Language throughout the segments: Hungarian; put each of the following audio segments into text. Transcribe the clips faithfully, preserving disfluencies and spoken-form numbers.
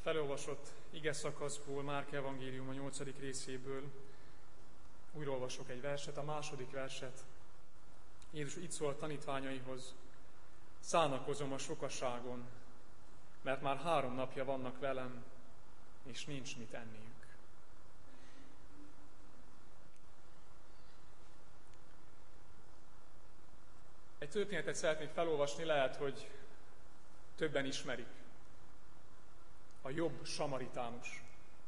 felolvasott ige szakaszból, Márk evangélium a nyolcadik részéből újra olvasok egy verset, a második verset. Jézus így szól a tanítványaihoz: szánakozom a sokaságon, mert már három napja vannak velem, és nincs mit enniük. Egy történetet szeretnék felolvasni, lehet, hogy többen ismerik. A jobb samaritánus.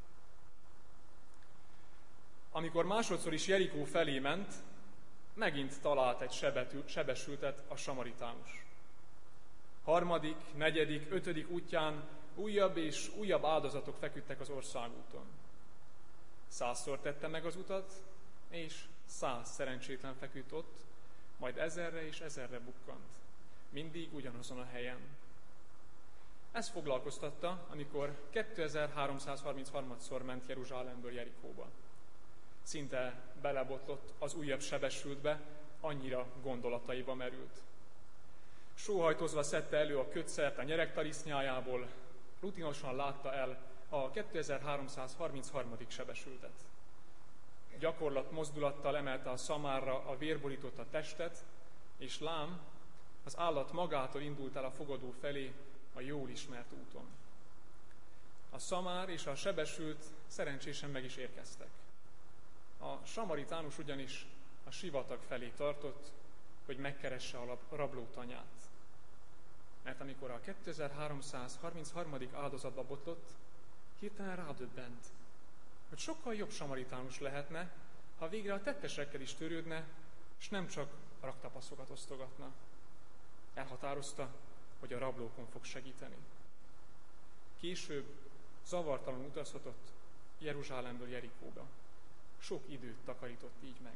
Amikor másodszor is Jerikó felé ment, megint talált egy sebetű, sebesültet a samaritánus. Harmadik, negyedik, ötödik útján újabb és újabb áldozatok feküdtek az országúton. Százszor tette meg az utat, és száz szerencsétlen feküdt ott, majd ezerre és ezerre bukkant. Mindig ugyanazon a helyen. Ez foglalkoztatta, amikor kétezer-háromszázharmincharmadszor ment Jeruzsálemből Jerikóba. Szinte belebotlott az újabb sebesültbe, annyira gondolataiba merült. Sóhajtozva szedte elő a kötszert a nyeregtarisznyájából, rutinosan látta el a kétezer-háromszázharmincharmadik sebesültet. Gyakorlat mozdulattal emelte a szamárra a vérborított a testet, és lám, az állat magától indult el a fogadó felé a jól ismert úton. A szamár és a sebesült szerencsésen meg is érkeztek. A samaritánus ugyanis a sivatag felé tartott, hogy megkeresse a rablótanyát. Mert amikor a kétezer-háromszázharmincharmadik áldozatba botlott, hirtelen rádöbbent, hogy sokkal jobb samaritánus lehetne, ha végre a tettesekkel is törődne, és nem csak raktapaszokat osztogatna. Elhatározta, hogy a rablókon fog segíteni. Később zavartalan utazhatott Jeruzsálemből Jerikóba. Sok időt takarított így meg.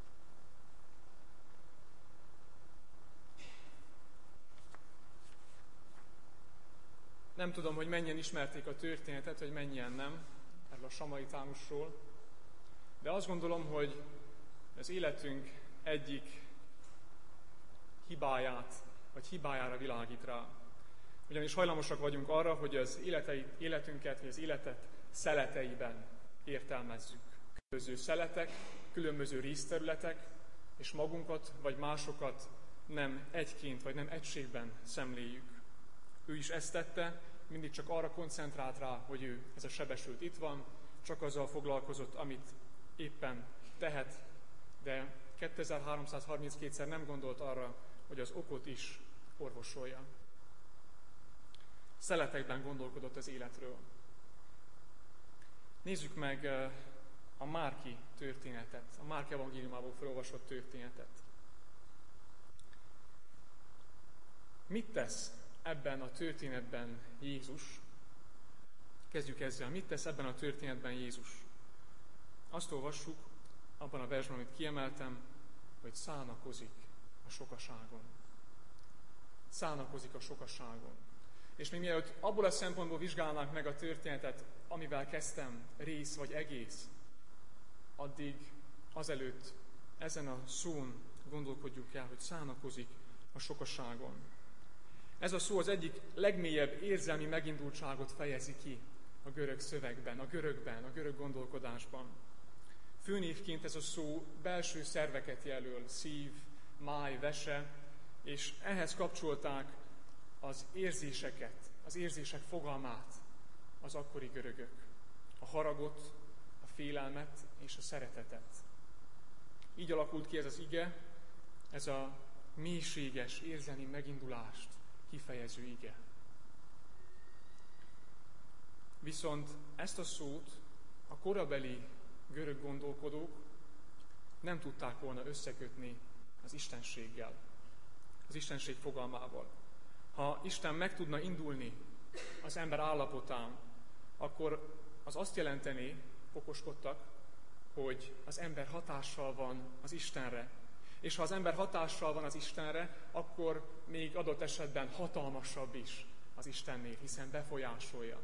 Nem tudom, hogy mennyien ismerték a történetet, vagy mennyien nem, erről a samaritánusról, de azt gondolom, hogy az életünk egyik hibáját, vagy hibájára világít rá. Ugyanis hajlamosak vagyunk arra, hogy az életei, életünket, vagy az életet szeleteiben értelmezzük. Különböző szeletek, különböző részterületek, és magunkat, vagy másokat nem egyként, vagy nem egységben szemléljük. Ő is ezt tette, mindig csak arra koncentrált rá, hogy ő, ez a sebesült itt van, csak azzal foglalkozott, amit éppen tehet, de kétezer-háromszázharminckétszer nem gondolt arra, hogy az okot is orvosolja. Szeletekben gondolkodott az életről. Nézzük meg a Márki történetet, a Márk evangéliumából felolvasott történetet. Mit tesz ebben a történetben Jézus? Kezdjük ezzel. Mit tesz ebben a történetben Jézus? Azt olvassuk abban a versben, amit kiemeltem, hogy szánakozik a sokaságon. Szánakozik a sokaságon. És még mielőtt abból a szempontból vizsgálnánk meg a történetet, amivel kezdtem, rész vagy egész, addig azelőtt ezen a szón gondolkodjuk el, hogy szánakozik a sokaságon. Ez a szó az egyik legmélyebb érzelmi megindultságot fejezi ki a görög szövegben, a görögben, a görög gondolkodásban. Főnévként ez a szó belső szerveket jelöl, szív, máj, vese, és ehhez kapcsolták az érzéseket, az érzések fogalmát az akkori görögök. A haragot, a félelmet és a szeretetet. Így alakult ki ez az ige, ez a mélységes érzelmi megindulást kifejező ige. Viszont ezt a szót a korabeli görög gondolkodók nem tudták volna összekötni az istenséggel, az istenség fogalmával. Ha Isten meg tudna indulni az ember állapotán, akkor az azt jelenteni, okoskodtak, hogy az ember hatással van az Istenre. És ha az ember hatással van az Istenre, akkor még adott esetben hatalmasabb is az Istennél, hiszen befolyásolja.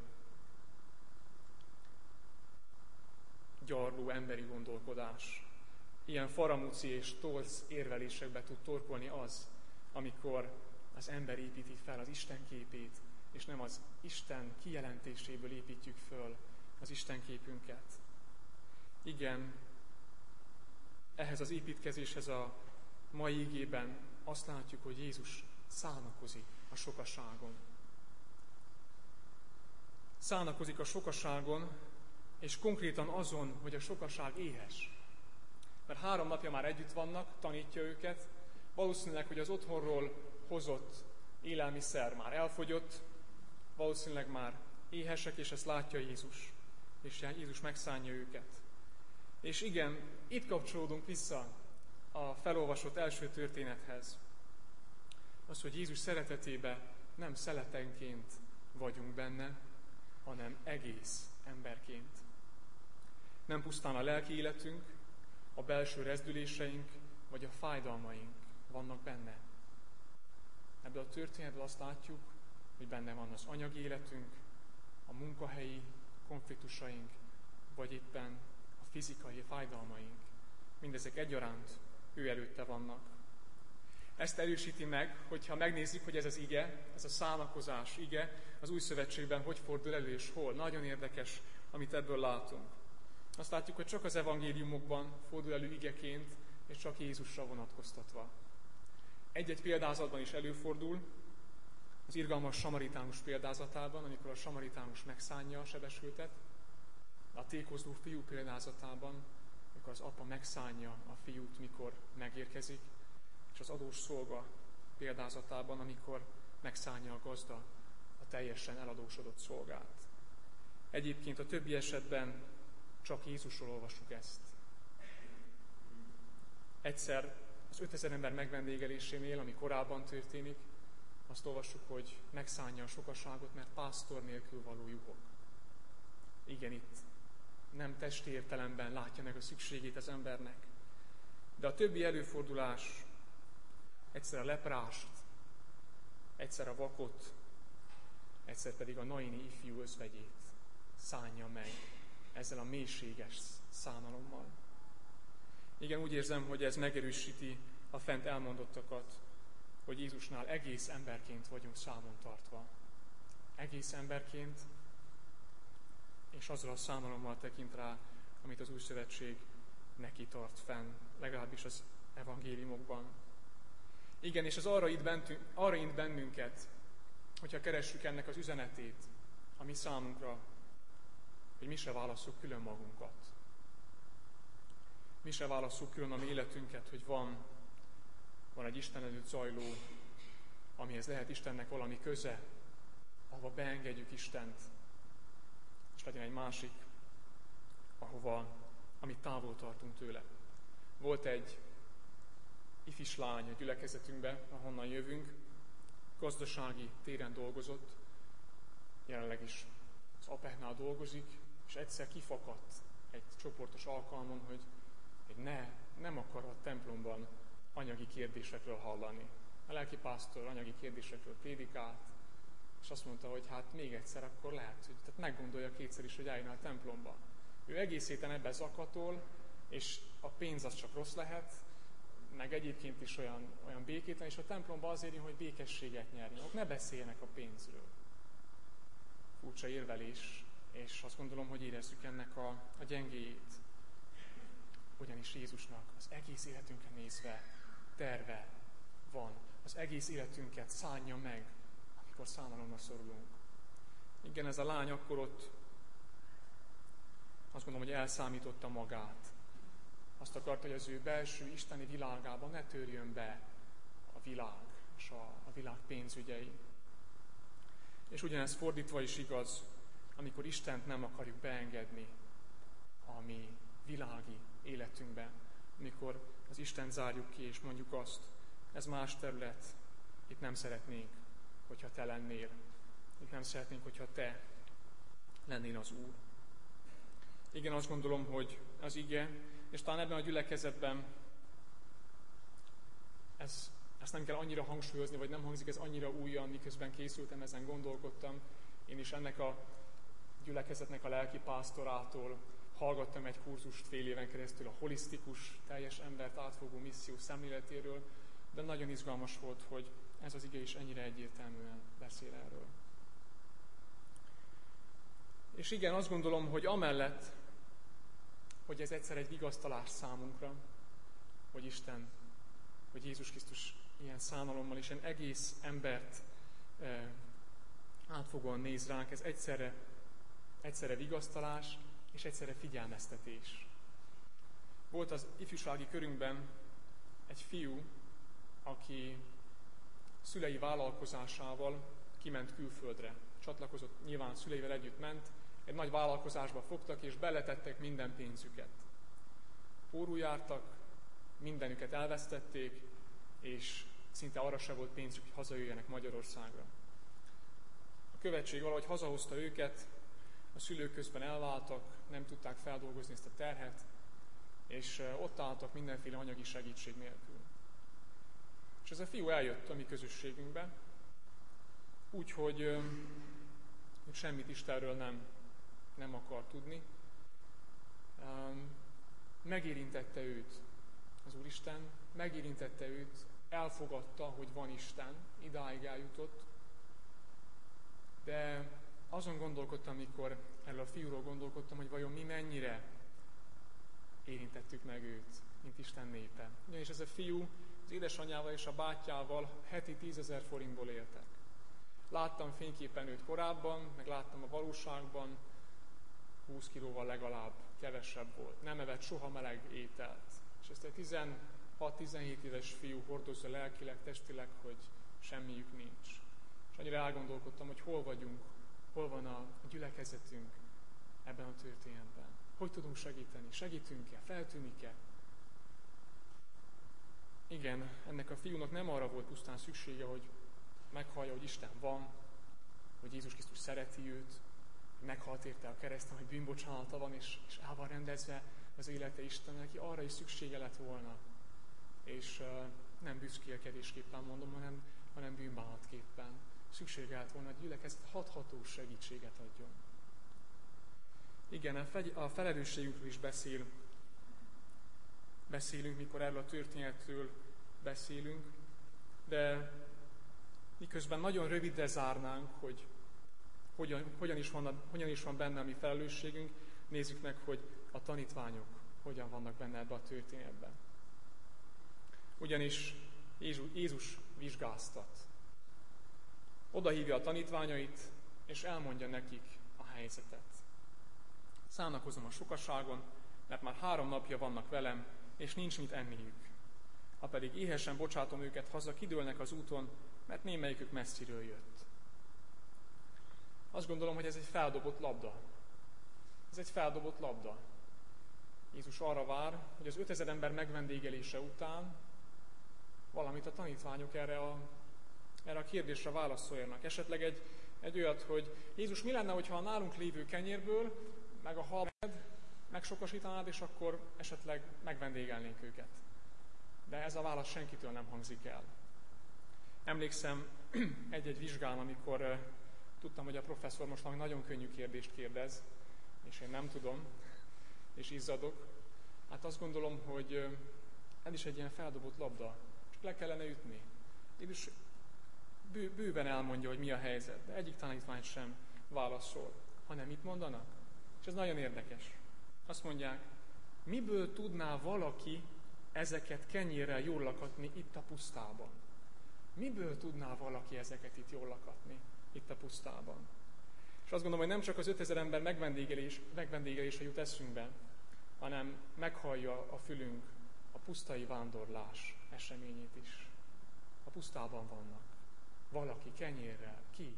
Gyarló emberi gondolkodás. Ilyen faramúci és torz érvelésekbe tud torkolni az, amikor az ember építi fel az Isten képét és nem az Isten kijelentéséből építjük föl az Isten képünket. Igen, ehhez az építkezéshez a mai igében azt látjuk, hogy Jézus szánakozik a sokaságon. Szánakozik a sokaságon, és konkrétan azon, hogy a sokaság éhes. Mert három napja már együtt vannak, tanítja őket, valószínűleg, hogy az otthonról hozott élelmiszer már elfogyott, valószínűleg már éhesek, és ezt látja Jézus, és Jézus megszánja őket. És igen, itt kapcsolódunk vissza a felolvasott első történethez. Az, hogy Jézus szeretetében nem szeletenként vagyunk benne, hanem egész emberként. Nem pusztán a lelki életünk, a belső rezdüléseink, vagy a fájdalmaink vannak benne. Ebből a történetből azt látjuk, hogy benne van az anyagi életünk, a munkahelyi konfliktusaink, vagy éppen a fizikai fájdalmaink. Mindezek egyaránt ő előtte vannak. Ezt erősíti meg, hogyha megnézzük, hogy ez az ige, ez a szánakozás ige, az új szövetségben hogy fordul elő és hol. Nagyon érdekes, amit ebből látunk. Azt látjuk, hogy csak az evangéliumokban fordul elő igeként, és csak Jézusra vonatkoztatva. Egy-egy példázatban is előfordul, az irgalmas samaritánus példázatában, amikor a samaritánus megszánja a sebesültet, a tékozló fiú példázatában, amikor az apa megszánja a fiút, mikor megérkezik, és az adós szolga példázatában, amikor megszánja a gazda a teljesen eladósodott szolgát. Egyébként a többi esetben csak Jézusról olvassuk ezt. Egyszer az ötezer ember megvendégelésénél, ami korábban történik, azt olvassuk, hogy megszánja a sokaságot, mert pásztor nélkül való juhok. Igen, itt nem testi értelemben látja meg a szükségét az embernek. De a többi előfordulás, egyszer a leprást, egyszer a vakot, egyszer pedig a naini ifjú özvegyét szánja meg ezzel a mélységes szánalommal. Igen, úgy érzem, hogy ez megerősíti a fent elmondottakat, hogy Jézusnál egész emberként vagyunk számon tartva. Egész emberként, és azzal a szánalommal tekint rá, amit az új szövetség neki tart fenn, legalábbis az evangéliumokban. Igen, és ez arra int, bentünk, arra int bennünket, hogyha keressük ennek az üzenetét, a mi számunkra, hogy mi se válasszuk külön magunkat. Mi se válasszuk külön a mi életünket, hogy van, van egy Isten előtt zajló, amihez lehet Istennek valami köze, ahova beengedjük Istent, és legyen egy másik, ahova, amit távol tartunk tőle. Volt egy ifis lány a gyülekezetünkben, ahonnan jövünk, gazdasági téren dolgozott, jelenleg is az Apechnál dolgozik, és egyszer kifakadt egy csoportos alkalmon, hogy, hogy ne, nem akar a templomban anyagi kérdésekről hallani. A lelkipásztor anyagi kérdésekről prédikált, és azt mondta, hogy hát még egyszer akkor lehet, hogy tehát meggondolja kétszer is, hogy álljon a templomba. Ő egész héten ebben zakatol, és a pénz az csak rossz lehet, meg egyébként is olyan, olyan békétlen, és a templomba azért jön, hogy békességet nyerjen. Ott ne beszéljenek a pénzről. Furcsa érvelés, és azt gondolom, hogy érezzük ennek a, a gyengéjét. Ugyanis Jézusnak az egész életünkre nézve terve van. Az egész életünket szánja meg, amikor szánalomra szorulunk. Igen, ez a lány akkor ott azt gondolom, hogy elszámította magát. Azt akarta, hogy az ő belső isteni világában ne törjön be a világ és a, a világ pénzügyei. És ugyanez fordítva is igaz, amikor Istent nem akarjuk beengedni a mi világi életünkben, amikor az Istent zárjuk ki, és mondjuk azt, ez más terület, itt nem szeretnénk, hogyha te lennél, itt nem szeretnénk, hogyha te lennél az Úr. Igen, azt gondolom, hogy az ige, és talán ebben a gyülekezetben ez, ezt nem kell annyira hangsúlyozni, vagy nem hangzik ez annyira újan, miközben készültem, ezen gondolkodtam. Én is ennek a gyülekezetnek a lelkipásztorától hallgattam egy kurzust fél éven keresztül a holisztikus, teljes embert átfogó misszió szemléletéről, de nagyon izgalmas volt, hogy ez az ige is ennyire egyértelműen beszél erről. És igen, azt gondolom, hogy amellett, hogy ez egyszer egy vigasztalás számunkra, hogy Isten, hogy Jézus Krisztus ilyen szánalommal és ilyen egész embert eh, átfogóan néz ránk, ez egyszerre, egyszerre vigasztalás és egyszerre figyelmeztetés. Volt az ifjúsági körünkben egy fiú, aki szülei vállalkozásával kiment külföldre. Csatlakozott, nyilván szüleivel együtt ment, egy nagy vállalkozásba fogtak, és beletettek minden pénzüket. Pórul jártak, mindenüket elvesztették, és szinte arra se volt pénzük, hogy hazajöjjenek Magyarországra. A követség valahogy hazahozta őket, a szülők közben elváltak, nem tudták feldolgozni ezt a terhet, és ott álltak mindenféle anyagi segítség nélkül. És ez a fiú eljött a mi közösségünkbe, úgyhogy semmit Istenről nem, nem akar tudni. Megérintette őt az Úristen, megérintette őt, elfogadta, hogy van Isten, idáig eljutott, de azon gondolkodtam, amikor erről a fiúról gondolkodtam, hogy vajon mi mennyire érintettük meg őt, mint Isten népe. Ugyanis ez a fiú az édesanyjával és a bátyjával heti tízezer forintból éltek. Láttam fényképen őt korábban, meg láttam a valóságban, húsz kilóval legalább kevesebb volt. Nem evett soha meleg ételt. És ezt egy tizenhat-tizenhét éves fiú hordozza lelkileg, testileg, hogy semmiük nincs. És annyira elgondolkodtam, hogy hol vagyunk, hol van a gyülekezetünk ebben a történetben. Hogy tudunk segíteni? Segítünk-e? Feltűnik-e? Igen, ennek a fiúnak nem arra volt pusztán szüksége, hogy meghallja, hogy Isten van, hogy Jézus Krisztus szereti őt, hogy meghalt érte a kereszten, hogy bűnbocsánata van, és, és el van rendezve az élete Istennek, neki arra is szüksége lett volna. És uh, nem büszkélkedésképpen mondom, hanem, hanem bűnbánatképpen. Szüksége lett volna, hogy a gyülekezet hathatós segítséget adjon. Igen, a, fegy- a felelősségünkről is beszél, beszélünk, mikor erről a történetről beszélünk, de miközben nagyon rövidre zárnánk, hogy hogyan, hogyan, is van a, hogyan is van benne a mi felelősségünk, nézzük meg, hogy a tanítványok hogyan vannak benne ebbe a történetben. Ugyanis Jézus, Jézus vizsgáztat. Oda hívja a tanítványait, és elmondja nekik a helyzetet. Szánakozom a sokaságon, mert már három napja vannak velem, és nincs mit enniük. Ha pedig éhesen bocsátom őket haza, kidőlnek az úton, mert némelyikük messziről jött. Azt gondolom, hogy ez egy feldobott labda. Ez egy feldobott labda. Jézus arra vár, hogy az ötezer ember megvendégelése után valamit a tanítványok erre a, erre a kérdésre válaszoljanak. Esetleg egy, egy olyat, hogy Jézus, mi lenne, hogyha a nálunk lévő kenyérből, meg a halad, megsokasítanád, és akkor esetleg megvendégelnénk őket. De ez a válasz senkitől nem hangzik el. Emlékszem egy-egy vizsgán, amikor uh, tudtam, hogy a professzor most valami nagyon könnyű kérdést kérdez, és én nem tudom, és izzadok. Hát azt gondolom, hogy uh, ez is egy ilyen feldobott labda. Csak le kellene ütni. Jézus bő, bőven elmondja, hogy mi a helyzet, de egyik tanítvány sem válaszol, hanem mit mondanak? És ez nagyon érdekes. Azt mondják, miből tudná valaki ezeket kenyérrel jól lakatni itt a pusztában? Miből tudná valaki ezeket itt jól lakatni itt a pusztában? És azt gondolom, hogy nem csak az ötezer ember megvendégelés, megvendégelése jut eszünkbe, hanem meghallja a fülünk a pusztai vándorlás eseményét is. A pusztában vannak. Valaki kenyérrel. Ki?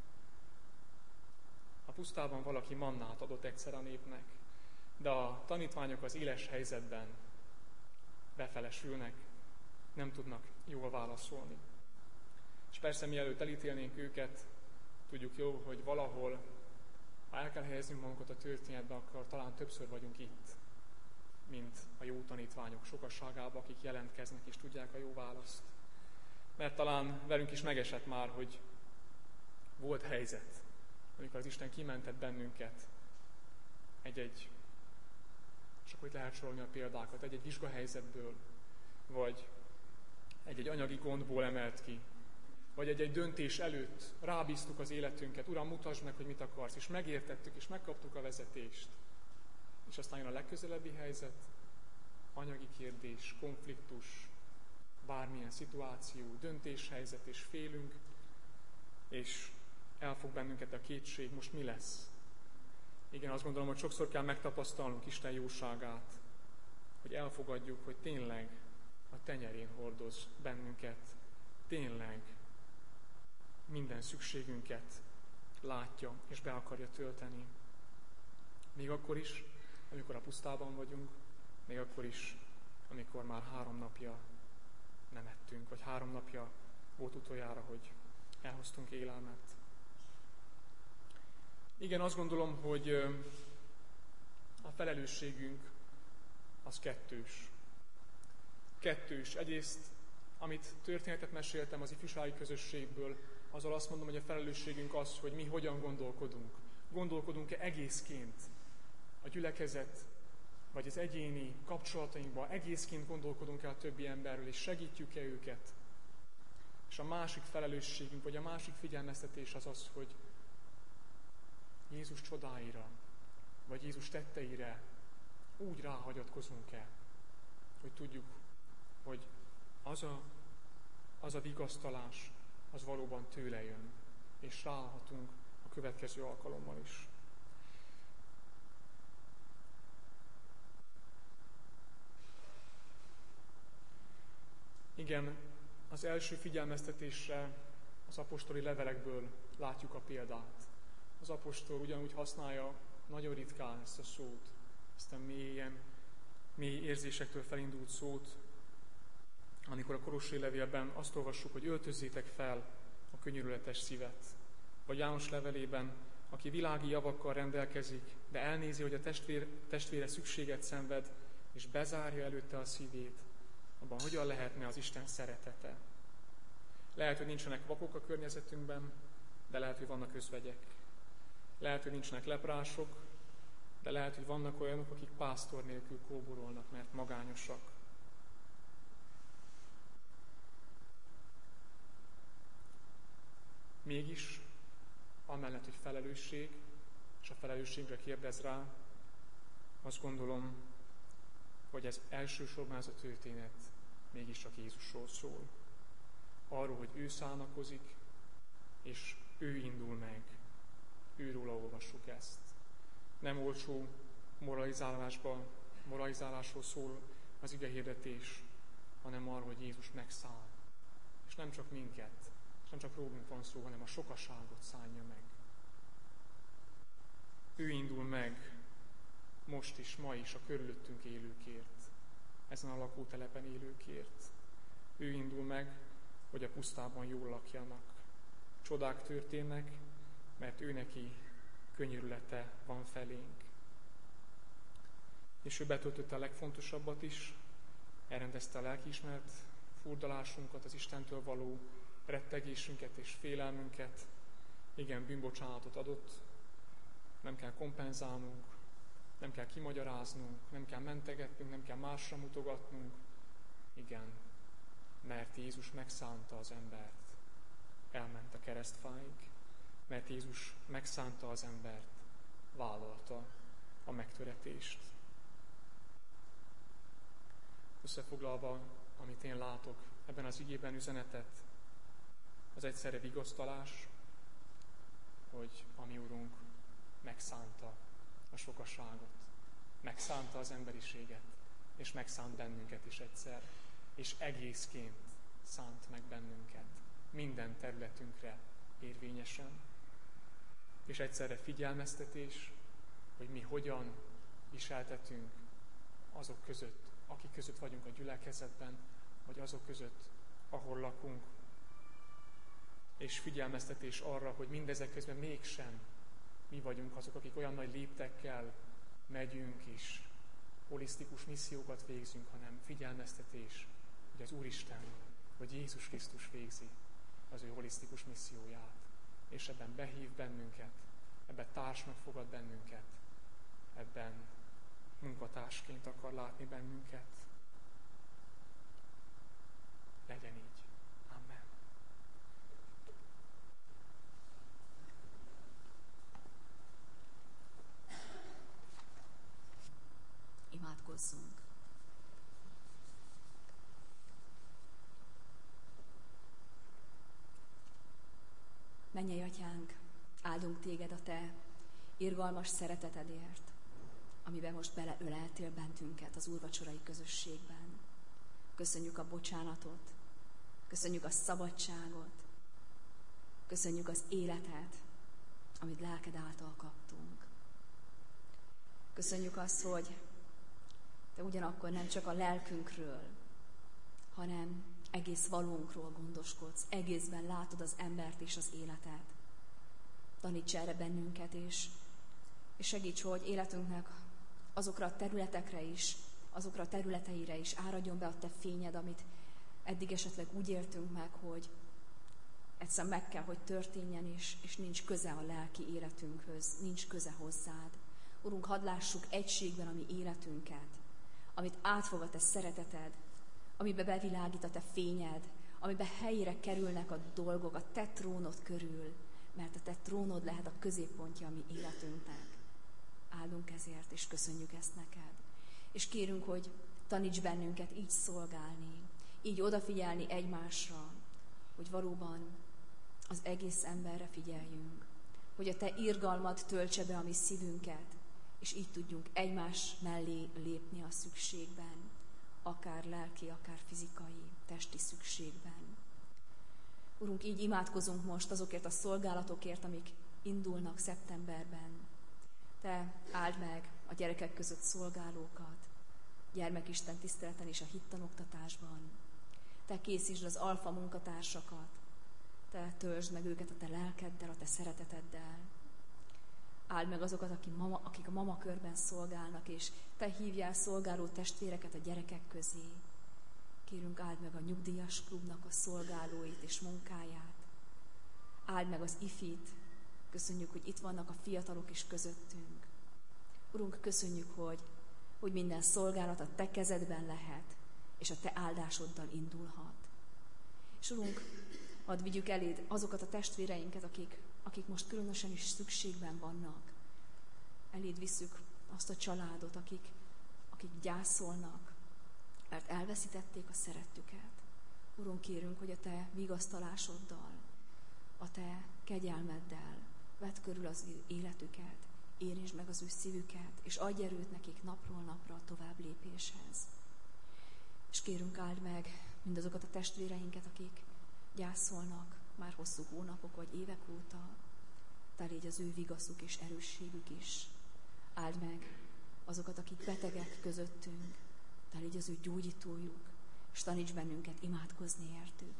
A pusztában valaki mannát adott egyszer a népnek, de a tanítványok az éles helyzetben befelesülnek, nem tudnak jól válaszolni. És persze mielőtt elítélnénk őket, tudjuk jó, hogy valahol, ha el kell helyeznünk magunkat a történetben, akkor talán többször vagyunk itt, mint a jó tanítványok sokasságában, akik jelentkeznek és tudják a jó választ. Mert talán velünk is megesett már, hogy volt helyzet, amikor az Isten kimentett bennünket egy-egy, csak hogy lehet sorolni a példákat, egy-egy vizsgahelyzetből, vagy egy-egy anyagi gondból emelt ki, vagy egy-egy döntés előtt rábíztuk az életünket, Uram, mutasd meg, hogy mit akarsz, és megértettük, és megkaptuk a vezetést. És aztán jön a legközelebbi helyzet, anyagi kérdés, konfliktus, bármilyen szituáció, döntéshelyzet, és félünk, és el fog bennünket a kétség, most mi lesz? Igen, azt gondolom, hogy sokszor kell megtapasztalnunk Isten jóságát, hogy elfogadjuk, hogy tényleg a tenyerén hordoz bennünket, tényleg minden szükségünket látja és be akarja tölteni. Még akkor is, amikor a pusztában vagyunk, még akkor is, amikor már három napja nem ettünk, vagy három napja volt utoljára, hogy elhoztunk élelmet. Igen, azt gondolom, hogy a felelősségünk az kettős. Kettős. Egyrészt, amit történetet meséltem az ifjúsági közösségből, azzal azt mondom, hogy a felelősségünk az, hogy mi hogyan gondolkodunk. Gondolkodunk-e egészként a gyülekezet, vagy az egyéni kapcsolatainkban, egészként gondolkodunk-e a többi emberről, és segítjük-e őket. És a másik felelősségünk, vagy a másik figyelmeztetés az az, hogy Jézus csodáira, vagy Jézus tetteire úgy ráhagyatkozunk-e, hogy tudjuk, hogy az a, az a vigasztalás, az valóban tőle jön, és ráállhatunk a következő alkalommal is. Igen, az első figyelmeztetésre az apostoli levelekből látjuk a példát. Az apostol ugyanúgy használja nagyon ritkán ezt a szót, ezt a mélyen, mély érzésektől felindult szót, amikor a Kolossé levélben azt olvassuk, hogy öltözzétek fel a könyörületes szívet. Vagy János levelében, aki világi javakkal rendelkezik, de elnézi, hogy a testvér, testvére szükséget szenved, és bezárja előtte a szívét, abban hogyan lehetne az Isten szeretete. Lehet, hogy nincsenek vakok a környezetünkben, de lehet, hogy vannak özvegyek. Lehet, hogy nincsenek leprások, de lehet, hogy vannak olyanok, akik pásztor nélkül kóborolnak, mert magányosak. Mégis, amellett, hogy felelősség, és a felelősségre kérdez rá, azt gondolom, hogy ez elsősorban ez a történet mégiscsak Jézusról szól. Arról, hogy ő szánakozik, és ő indul meg. Őróla olvassuk ezt. Nem olcsó moralizálásba, moralizálásról szól az igehirdetés, hanem arról, hogy Jézus megszáll. És nem csak minket, és nem csak rólunk van szó, hanem a sokaságot szánja meg. Ő indul meg most is, ma is a körülöttünk élőkért, ezen a lakótelepen élőkért. Ő indul meg, hogy a pusztában jól lakjanak. Csodák történnek, mert ő neki könyörülete van felénk. És ő betöltötte a legfontosabbat is, elrendezte a lelkiismeret furdalásunkat, az Istentől való rettegésünket és félelmünket. Igen, bűnbocsánatot adott, nem kell kompenzálnunk, nem kell kimagyaráznunk, nem kell mentegetnünk, nem kell másra mutogatnunk. Igen, mert Jézus megszánta az embert, elment a keresztfáig, mert Jézus megszánta az embert, vállalta a megtöretést. Összefoglalva, amit én látok ebben az igében üzenetet, az egyszerre vigasztalás, hogy a mi Urunk megszánta a sokaságot, megszánta az emberiséget, és megszánt bennünket is egyszer, és egészként szánt meg bennünket, minden területünkre érvényesen. És egyszerre figyelmeztetés, hogy mi hogyan viseltetünk azok között, akik között vagyunk a gyülekezetben, vagy azok között, ahol lakunk. És figyelmeztetés arra, hogy mindezek közben mégsem mi vagyunk azok, akik olyan nagy léptekkel megyünk és holisztikus missziókat végzünk, hanem figyelmeztetés, hogy az Úristen, hogy Jézus Krisztus végzi az ő holisztikus misszióját. És ebben behív bennünket, ebben társnak fogad bennünket, ebben munkatársként akar látni bennünket. Legyen így. Amen. Imádkozzunk. Mennyei Atyánk, áldunk téged a te irgalmas szeretetedért, amiben most beleöleltél bennünket az úrvacsorai közösségben. Köszönjük a bocsánatot, köszönjük a szabadságot, köszönjük az életet, amit lelked által kaptunk. Köszönjük azt, hogy te ugyanakkor nem csak a lelkünkről, hanem egész valónkról gondoskodsz, egészben látod az embert és az életet. Taníts erre bennünket, és, és segíts, hogy életünknek azokra a területekre is, azokra a területeire is áradjon be a te fényed, amit eddig esetleg úgy éltünk meg, hogy egyszer meg kell, hogy történjen, és, és nincs köze a lelki életünkhöz, nincs köze hozzád. Urunk, hadd lássuk egységben a mi életünket, amit átfog a te szereteted, amiben bevilágít a te fényed, amiben helyére kerülnek a dolgok a te trónod körül, mert a te trónod lehet a középpontja a mi életünknek. Áldunk ezért, és köszönjük ezt neked. És kérünk, hogy taníts bennünket így szolgálni, így odafigyelni egymásra, hogy valóban az egész emberre figyeljünk, hogy a te irgalmad töltse be a mi szívünket, és így tudjunk egymás mellé lépni a szükségben, akár lelki, akár fizikai, testi szükségben. Urunk, így imádkozunk most azokért a szolgálatokért, amik indulnak szeptemberben. Te áld meg a gyerekek között szolgálókat, gyermekisten tiszteleten és a hittanoktatásban. Te készítsd az alfa munkatársakat, te töltsd meg őket a te lelkeddel, a te szereteteddel. Áld meg azokat, akik, mama, akik a mama körben szolgálnak, és te hívjál szolgáló testvéreket a gyerekek közé. Kérünk, áld meg a nyugdíjas klubnak a szolgálóit és munkáját. Áld meg az ifit. Köszönjük, hogy itt vannak a fiatalok is közöttünk. Urunk, köszönjük, hogy, hogy minden szolgálat a te kezedben lehet, és a te áldásoddal indulhat. És Urunk, hadd vigyük eléd azokat a testvéreinket, akik, akik most különösen is szükségben vannak. Eléd visszük azt a családot, akik, akik gyászolnak, mert elveszítették a szerettüket. Urunk, kérünk, hogy a te vigasztalásoddal, a te kegyelmeddel vedd körül az életüket, érintsd meg az ő szívüket, és adj erőt nekik napról napra a tovább lépéshez. És kérünk, áld meg mindazokat a testvéreinket, akik gyászolnak már hosszú hónapok vagy évek óta. Te légy az ő vigaszuk és erősségük is. Áld meg azokat, akik betegek közöttünk. Te légy az ő gyógyítójuk, és taníts bennünket imádkozni értük.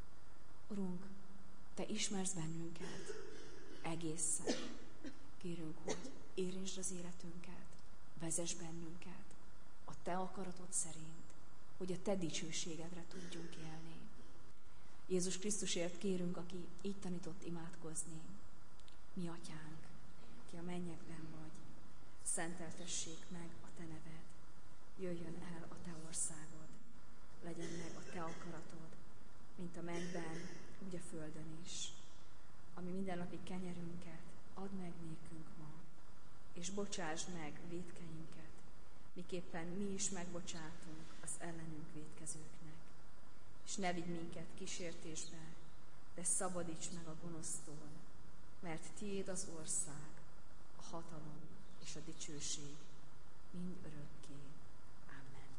Urunk, te ismersz bennünket egészen. Kérünk, hogy érintsd az életünket, vezess bennünket a te akaratod szerint, hogy a te dicsőségedre tudjunk élni. Jézus Krisztusért kérünk, aki így tanított imádkozni. Mi atyánk, ki a mennyekben vagy, szenteltessék meg a te neved. Jöjjön el a te országod, legyen meg a te akaratod, mint a mennyben, úgy a földön is. Ami mindennapi kenyerünket add meg nékünk ma, és bocsásd meg vétkeinket, miképpen mi is megbocsátunk az ellenünk vétkezőknek. És ne vigy minket kísértésbe, de szabadíts meg a gonosztól, mert tiéd az ország, a hatalom és a dicsőség mind örökké.